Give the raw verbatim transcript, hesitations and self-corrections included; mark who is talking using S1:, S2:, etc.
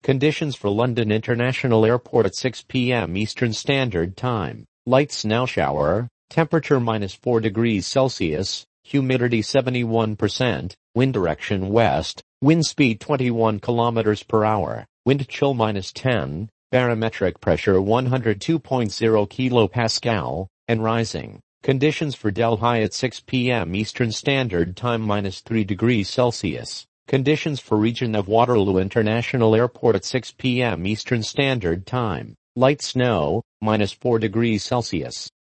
S1: Conditions for London International Airport at six p m Eastern Standard Time. Light snow shower, temperature minus four degrees Celsius, humidity seventy-one percent, wind direction west, wind speed twenty-one kilometers per hour, wind chill minus ten, barometric pressure one hundred two point zero kilopascal, and rising. Conditions for Delhi at six p m Eastern Standard Time minus three degrees Celsius. Conditions for region of Waterloo International Airport at six p m Eastern Standard Time. Light snow, minus four degrees Celsius.